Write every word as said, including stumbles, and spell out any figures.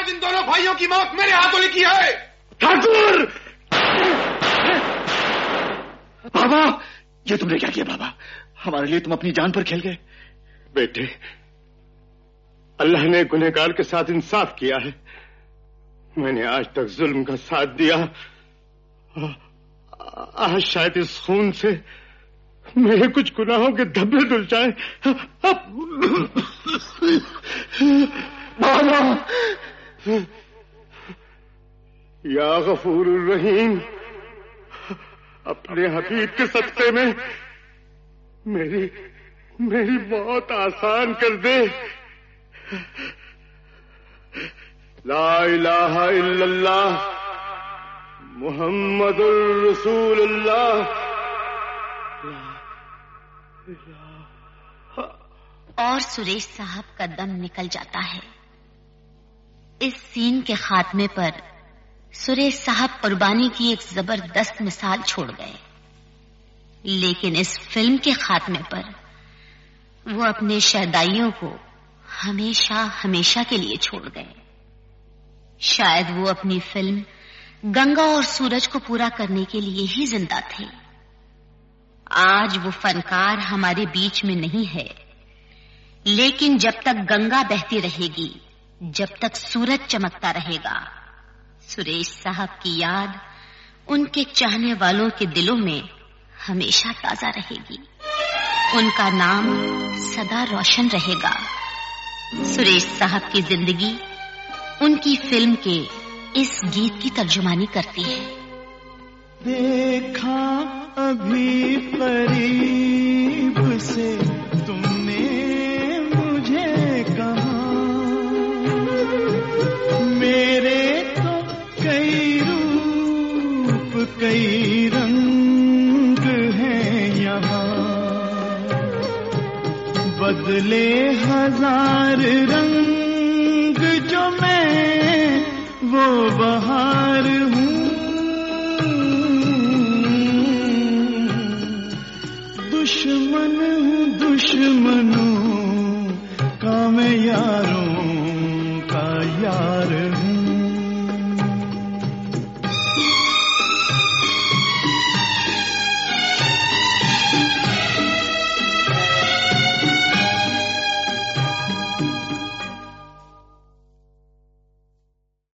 आज इन दोनों भाइयों की मौत मेरे हाथों लिखी है। ठाकुर! बाबा, ये तुमने क्या किया बाबा? हमारे लिए तुम अपनी जान पर खेल गए। बेटे, अल्लाह ने गुनहगार के साथ इंसाफ किया है। मैंने आज तक जुल्म का साथ दिया, आज शायद इस खून से मेरे कुछ गुनाहों के धब्बे धुल जाए। बाबा, या गफूर रहीम, अपने हबीब के सदक़े में मेरी मेरी मौत आसान कर दे। ला इलाहा इल्लल्लाह मुहम्मदुर रसूलुल्लाह। और सुरेश साहब का दम निकल जाता है। इस सीन के खात्मे पर सुरेश साहब कुर्बानी की एक जबरदस्त मिसाल छोड़ गए, लेकिन इस फिल्म के खात्मे पर वो अपने शहदाइयों को हमेशा हमेशा के लिए छोड़ गए। शायद वो अपनी फिल्म गंगा और सूरज को पूरा करने के लिए ही जिंदा थे। आज वो फनकार हमारे बीच में नहीं है, लेकिन जब तक गंगा बहती रहेगी, जब तक सूरज चमकता रहेगा, सुरेश साहब की याद उनके चाहने वालों के दिलों में हमेशा ताजा रहेगी। उनका नाम सदा रोशन रहेगा। सुरेश साहब की जिंदगी उनकी फिल्म के इस गीत की तर्जुमानी करती है। देखा अभी करीब से तुमने मुझे कहा, मेरे तो कई रूप कई रंग हैं यहाँ, बदले हजार रंग जो मैं वो बहार हूँ। दुश्मन हूँ दुश्मनों का मैं यारों